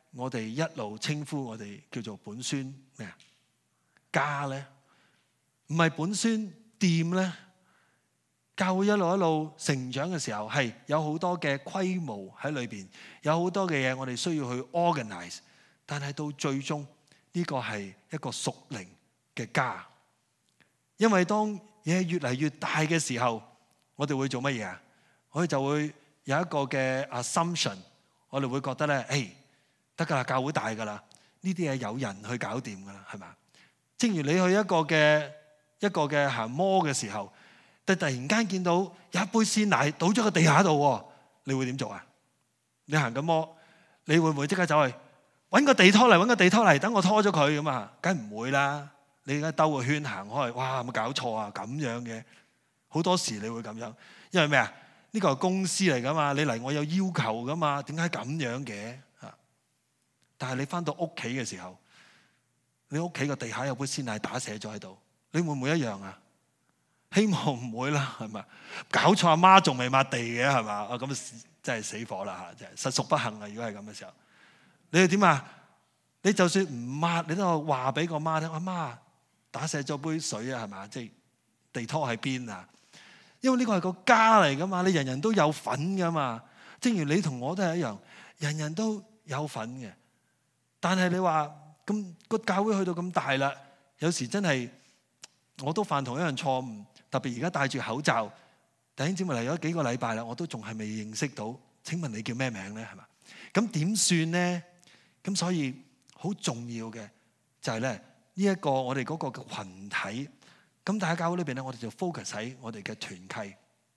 我哋一路稱呼我哋叫做本宣咩啊家咧？唔係本宣店咧？教會一路一路成長嘅時候，係有好多嘅規模喺裏邊，有好多嘅嘢我哋需要去 organize。但係到最終呢個係一個屬靈嘅家，因為當嘢越嚟越大嘅時候，我哋會做乜嘢啊？我哋就會有一個嘅 assumption， 我哋會覺得咧，誒得㗎啦，教會大㗎啦，呢啲嘢有人去搞掂㗎啦，係咪？正如你去一個嘅一個嘅行摩嘅時候，但突然間見到有一杯鮮奶倒咗個地下度，你會點做啊？你行緊摩，你會唔會即刻走去揾個地拖嚟，揾個地拖嚟，等我拖咗佢咁啊？梗係唔會啦！你而家兜個圈行開，哇！有冇搞錯啊？咁樣嘅好多時你會咁樣，因為咩啊？呢個係公司嚟噶嘛，你嚟我有要求噶嘛，點解咁樣嘅啊？但係你翻到屋企嘅時候，你屋企個地下有杯鮮奶打瀉咗喺度，你會唔會一樣啊？希望唔會啦，係咪？搞錯，阿媽仲未抹地嘅係嘛？啊咁真係死火啦嚇！真係實屬不幸啊！如果係咁嘅時候，你哋點啊？你就算唔抹，你都話俾個媽聽，阿媽打瀉咗杯水啊，係嘛？即係地拖喺邊啊？因為呢個係個家嚟噶嘛，你人人都有份噶嘛。正如你同我都係一樣，人人都有份嘅。但係你話咁個教會去到咁大啦，有時真係我都犯同一樣錯誤。特別而家戴住口罩，弟兄姊妹嚟咗幾個禮拜啦，我都仲係未認識到。請問你叫咩名咧？係嘛？咁點算咧？咁所以好重要嘅就係咧呢一個我哋嗰個嘅羣體。咁大家教會裏邊咧，我哋就 focus 喺我哋嘅團契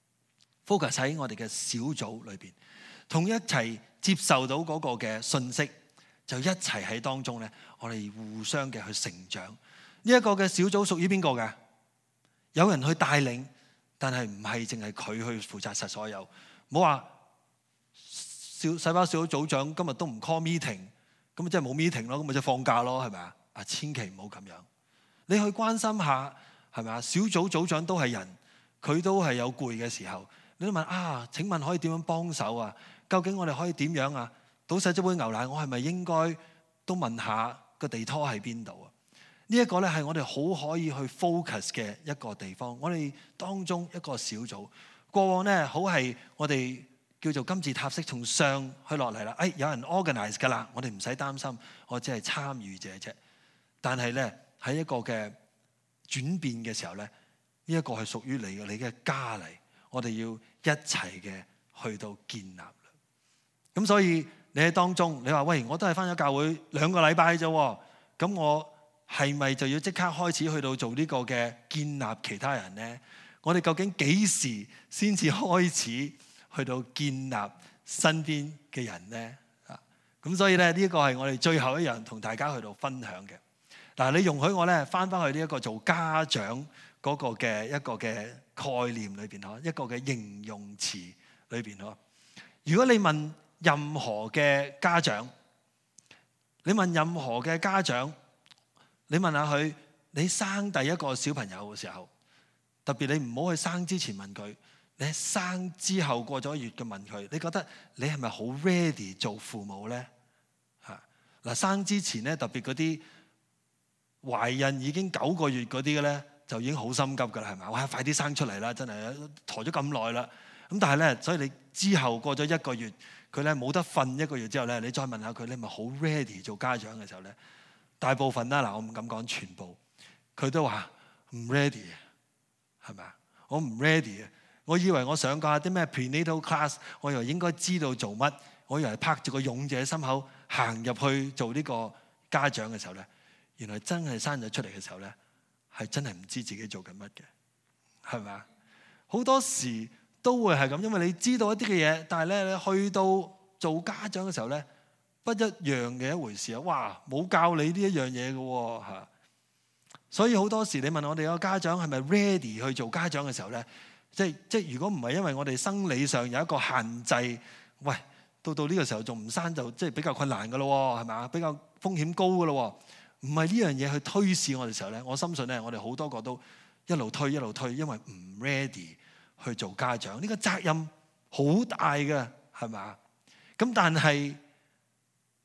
，focus 喺我哋嘅小組裏邊，同一齊接受到嗰個嘅信息，就一齊喺當中咧，我哋互相嘅去成長。呢一個嘅小組屬於邊個嘅？有人去帶領，但係唔係淨係佢去負責實所有。唔好話小細胞小組組長今日都唔 call meeting，咁咪即係冇 meeting 咯，咁咪即係放假咯，係咪啊？啊，千祈唔好咁樣。你去關心下，係咪啊？小組組長都係人，佢都係有攰嘅時候。你都問啊？請問可以點樣幫手啊？究竟我哋可以點樣啊？倒瀉咗杯牛奶，我係咪應該都問下個地拖喺邊度啊？呢一個咧係我哋好可以去 focus 嘅一個地方。我哋當中一個小組，過往咧好係我哋叫做金字塔式從上去落嚟啦。誒，有人 organize 㗎啦，我哋唔使擔心，我只係參與者啫。但係咧喺一個嘅轉變嘅時候咧，呢一個係屬於你嘅，你嘅家嚟。我哋要一齊嘅去到建立。咁所以你喺當中，你話喂，我都係返咗教會兩個禮拜啫，咁我係咪就要即刻開始去到做呢個嘅建立其他人呢？我哋究竟幾時先至開始去到建立身邊嘅人呢？啊，咁所以咧呢一個係我哋最後一樣同大家去到分享嘅。嗱，你容許我咧翻翻去呢一個做家長嗰個嘅一個嘅概念裏邊嗬，一個嘅形容詞裏邊嗬。如果你問任何嘅家長，你問任何嘅家長，你問下佢，你生第一個小朋友嘅時候，特別你唔好去生之前問佢，你喺生之後過咗月嘅問佢，你覺得你係咪好 ready 做父母咧？嚇嗱，生之前咧，特別嗰啲懷孕已經九個月嗰啲嘅咧，就已經好心急㗎啦，係咪？哇，快啲生出嚟啦！真係陀咗咁耐啦。咁但係咧，所以你之後過咗一個月，佢咧冇得瞓一個月之後咧，你再問下佢，你係咪好 ready 做家長嘅時候咧？大部分啦，嗱，我唔敢講全部，佢都話唔 ready 嘅，係咪啊？我唔 ready 嘅。我以為我上過啲咩 prenatal class， 我以為應該知道做乜，我以為拍住個勇者心口行入去做呢個家長嘅時候咧。原來真係生咗出嚟嘅時候咧，係真係唔知自己做緊乜嘅，係咪啊？好多時都會係咁，因為你知道一啲嘅嘢，但係咧你去到做家長嘅時候咧，不一樣嘅一回事啊！哇，冇教你呢一樣嘢嘅喎嚇，所以好多時你問我哋個家長係咪 ready 去做家長嘅時候咧，即係即係如果唔係因為我哋生理上有一個限制，喂，到到呢個時候仲唔生就即係比較困難嘅咯，係咪啊？比較風險高嘅咯。唔係呢樣嘢去推使我哋嘅時候咧，我深信咧，我哋好多個都一路推一路推，因為唔 ready 去做家長，呢個責任好大嘅，係咪啊？咁但係講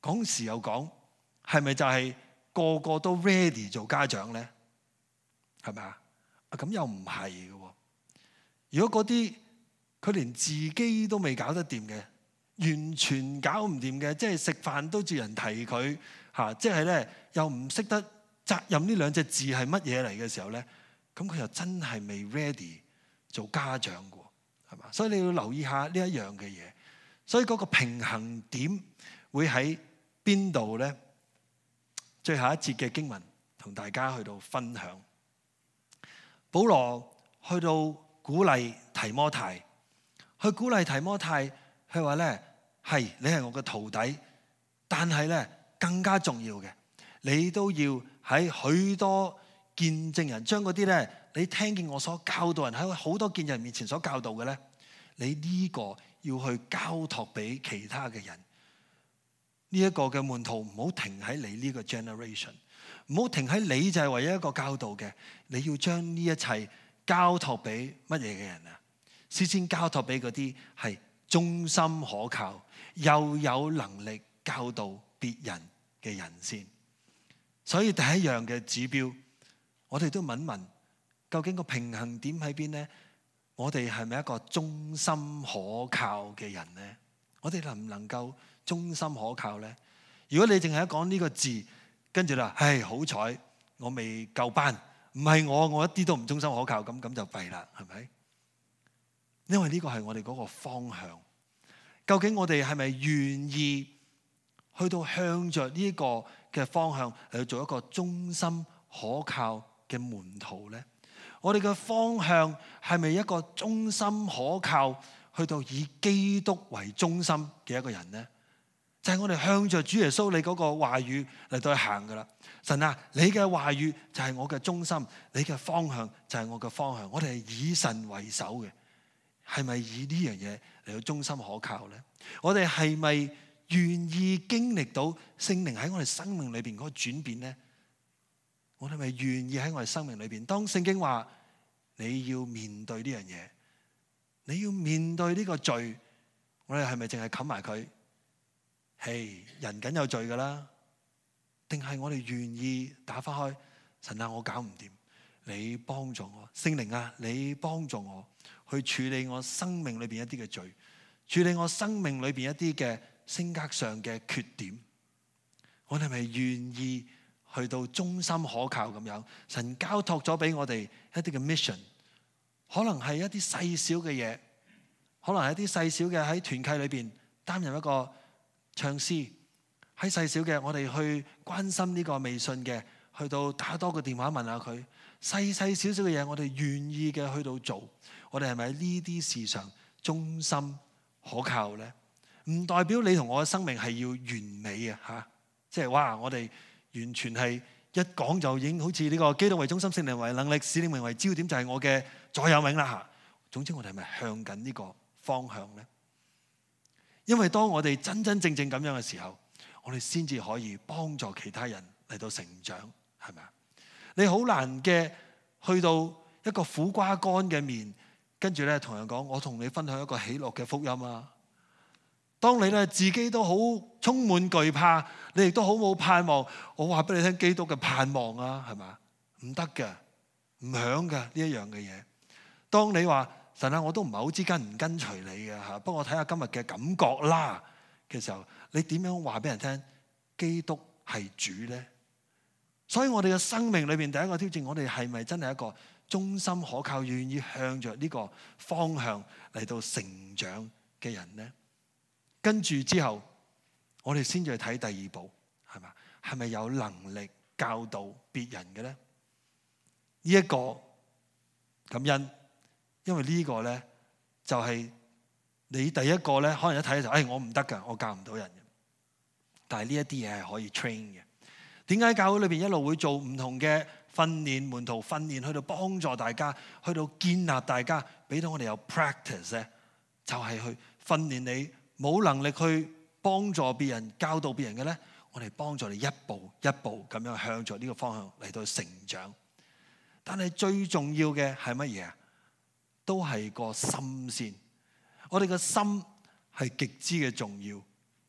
講時又講，係咪就係個個都 ready 做家長咧？係咪啊？咁又唔係嘅喎。如果嗰啲佢連自己都未搞得掂嘅，完全搞唔掂嘅，即係食飯都叫人提佢嚇，即係咧又唔識得責任呢兩隻字係乜嘢嚟嘅時候咧，咁佢又真係未 ready 做家長嘅喎，係嘛？所以你要留意下呢一樣嘅嘢。所以嗰個平衡點會喺邊度咧？最後一節嘅經文同大家去到分享。保羅去到鼓勵提摩太，去鼓勵提摩太，佢話咧係你係我嘅徒弟，但係咧更加重要嘅，你都要喺許多見證人將嗰啲咧你聽見我所教導人喺好多見證人面前所教導嘅咧，你呢個要去交託俾其他嘅人。呢一個嘅門徒唔好停喺你呢個 generation， 唔好停喺你就係唯一一個教導嘅，你要將呢一切交託俾乜嘢嘅人啊？先先交託俾嗰啲係忠心可靠又有能力教導別人嘅人先。所以第一樣嘅指標，我哋都問問，究竟個平衡點喺邊呢？我哋係咪一個忠心可靠嘅人呢？我哋能唔能夠忠心可靠呢？如果你淨係講呢個字，跟住啦，唉，好彩我未夠班，唔係我，我一啲都唔忠心可靠，咁咁就弊啦，係咪？因為呢個係我哋嗰個方向。究竟我哋係咪願意去到向着呢個嘅方向嚟做一個忠心可靠嘅門徒呢？我哋嘅方向係咪一個忠心可靠，去到以基督為中心嘅一個人呢？就係我哋向着主耶穌你嗰個話語嚟到去行噶啦。神啊，你嘅話語就係我嘅中心，你嘅方向就係我嘅方向。我哋係以神為首嘅，係咪以呢樣嘢嚟到忠心可靠呢？我哋係咪願意經歷到聖靈喺我哋生命裏邊嗰個轉變呢？我哋係咪願意喺我哋生命裏邊，當聖經話你要面對呢樣嘢，你要面對呢個罪，我哋係咪淨係冚埋佢？嘿，人梗有罪噶啦，定係我哋願意打翻開？神啊，我搞唔掂，你幫助我，聖靈啊，你幫助我去處理我生命裏邊一啲嘅罪，處理我生命裏邊一啲嘅性格上嘅缺點。我哋係咪願意去到忠心可靠咁樣？神交託咗俾我哋一啲嘅 mission， 可能係一啲細小嘅嘢，可能係一啲細小嘅喺團契裏邊擔任一個唱詩，喺細小嘅我哋去關心呢個微信嘅，去到打多個電話問下佢，細細小小嘅嘢我哋願意嘅去到做，我哋係咪喺呢啲事上忠心可靠呢？唔代表你同我嘅生命係要完美啊吓，即係哇我哋完全係一講就已經好似呢個基督為中心，聖靈為能力，使命為焦點，就係我嘅座右銘啦吓。總之我哋係咪向緊呢個方向呢？因為當我哋真真正正咁樣嘅時候，我哋先至可以幫助其他人嚟到成長，係咪啊？你好難嘅去到一個苦瓜乾嘅面，跟住咧同人講，我同你分享一個喜樂嘅福音啊！當你咧自己都好充滿懼怕，你亦都好冇盼望，我話俾你聽基督嘅盼望啊，係咪啊？唔得嘅，唔響嘅呢一樣嘅嘢。當你話神啊，我都唔係好知跟唔跟隨你嘅嚇，不過我睇下今日嘅感覺啦嘅時候，你點樣話俾人聽基督係主呢？所以我哋嘅生命裏邊第一個挑戰，我哋係咪真係一個忠心可靠、願意向着呢個方向嚟到成長嘅人呢？跟住之後，我哋先至去睇第二步，係嘛？係咪有能力教導別人嘅呢？呢、這、一個感恩。因為呢個咧就係你第一個咧，可能一睇就誒、哎、我唔得㗎，我教唔到人嘅。但係呢一啲嘢係可以 train 嘅。點解教會裏邊一路會做唔同嘅訓練、門徒訓練，去到幫助大家，去到建立大家，俾到我哋有 practice 咧，就係去訓練你冇能力去幫助別人、教導別人嘅咧，我哋幫助你一步一步咁樣向著呢個方向嚟到成長。但係最重要嘅係乜嘢啊？都係個心先，我哋個心係極之嘅重要。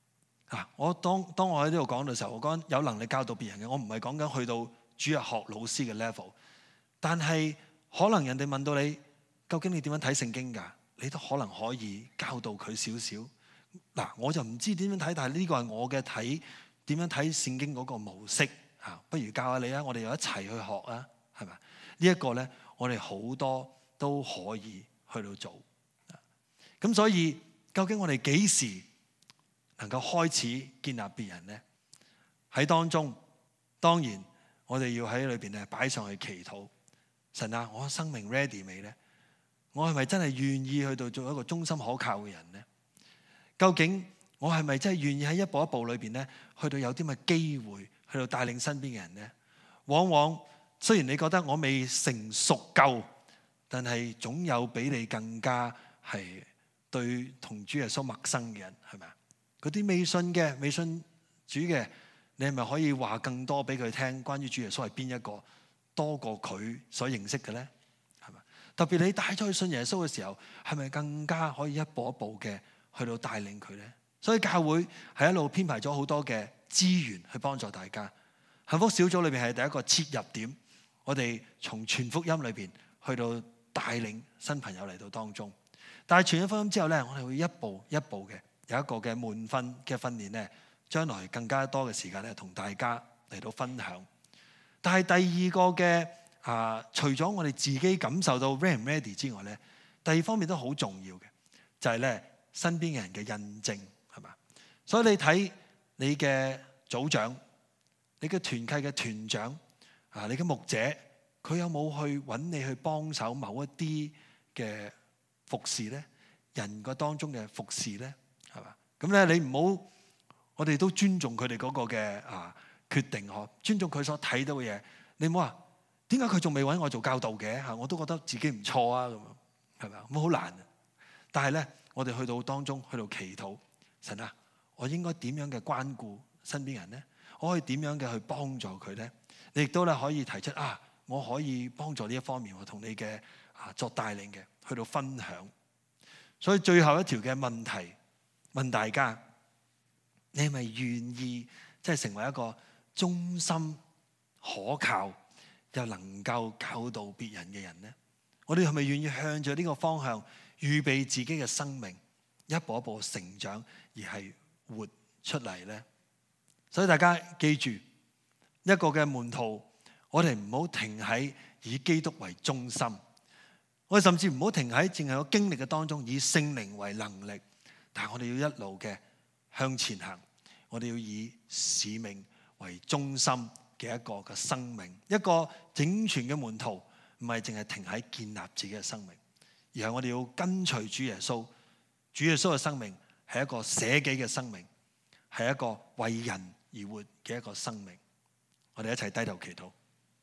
啊！我當當我喺呢度講嘅時候，我講有能力教導別人嘅，我唔係講緊去到主日學老師嘅 level。但係可能人哋問到你，究竟你點樣睇聖經㗎？你都可能可以教導佢少少。嗱，我就唔知點樣睇，但係呢個係我嘅睇點樣睇聖經嗰個模式嚇。不如教下你啊！我哋又一齊去學啊，係咪？呢一個咧，我哋好多都可以去到做。咁所以究竟我哋幾時能夠開始建立別人呢？喺當中，當然我哋要喺裏邊咧擺上去祈禱。神啊，我生命 ready 未呢？我係咪真係願意去到做一個忠心可靠嘅人呢？究竟我係咪真係願意喺一步一步裏邊咧，去到有啲乜機會去到帶領身邊嘅人呢？往往雖然你覺得我未成熟夠，但係總有比你更加係對同主耶穌陌生嘅人，係咪啊？嗰啲未信嘅、未信主嘅，你係咪可以話更多俾佢聽？關於主耶穌係邊一個，多過佢所認識嘅咧？係咪？特別你帶咗去信耶穌嘅時候，係咪更加可以一步一步嘅去到帶領佢咧？所以教會係一路編排咗好多嘅資源去幫助大家。幸福小組裏邊係第一個切入點，我哋從傳福音裏邊去到帶領新朋友嚟到當中。但係傳咗福音之後咧，我哋會一步一步嘅。有一個嘅門訓嘅訓練咧，將來更加多嘅時間咧，同大家嚟到分享。但係第二個嘅啊，除咗我哋自己感受到 ready 唔 ready 之外咧，第二方面都好重要嘅，就係咧身邊嘅人嘅印證，係嘛？所以你睇你嘅組長、你嘅團契嘅團長啊、你嘅牧者，佢有冇去揾你去幫手某一啲嘅服侍咧？人個當中嘅服侍咧？係嘛？咁咧，你唔好，我哋都尊重佢哋嗰個嘅啊決定嗬，尊重佢所睇到嘅嘢。你唔好話點解佢仲未揾我做教導嘅嚇？我都覺得自己唔錯啊，咁樣係咪啊？咁好難啊！但係咧，我哋去到當中，去到祈禱，神啊，我應該點樣嘅關顧身邊人咧？我可以點樣嘅去幫助佢咧？你亦都咧可以提出啊，我可以幫助呢一方面，我同你嘅啊作帶領嘅，去到分享。所以最後一條嘅問題。問大家，你係咪願意即係成為一個忠心可靠又能夠教導別人嘅人呢？我哋係咪願意向著呢個方向預備自己嘅生命，一步一步成長，而係活出嚟呢？所以大家記住，一個嘅門徒，我哋唔好停喺以基督為中心，我哋甚至唔好停喺淨係個經歷嘅當中，以聖靈為能力。但係我哋要一路嘅向前行，我哋要以使命為中心嘅一個嘅生命，一個整全嘅門徒，唔係淨係停喺建立自己嘅生命，而係我哋要跟隨主耶穌。主耶穌嘅生命係一個捨己嘅生命，係一個為人而活嘅一個生命。我哋一齊低頭祈禱。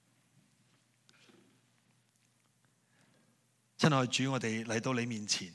親愛的主，我哋嚟到你面前。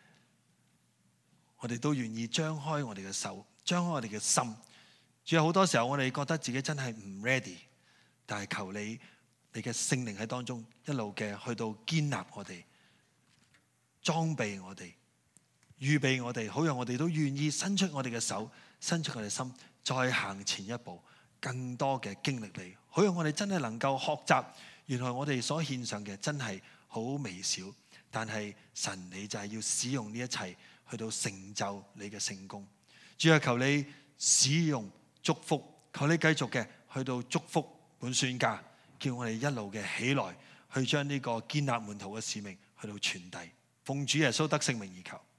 我哋都願意張開我哋嘅手，張開我哋嘅心。仲有好多時候，我哋覺得自己真係唔 ready， 但係求你，你嘅聖靈喺當中一路嘅去到建立我哋，裝備我哋，預備我哋，好讓我哋都願意伸出我哋嘅手，伸出我哋嘅心，再行前一步，更多嘅經歷你，好讓我哋真係能夠學習，原來我哋所獻上嘅真係好微小，但係神你就係要使用呢一切。去到成就你嘅成功，主啊，求你使用祝福，求你繼續嘅去到祝福本宣家，叫我哋一路嘅起來，去將呢個建立門徒嘅使命去到傳遞，奉主耶穌得聖名而求。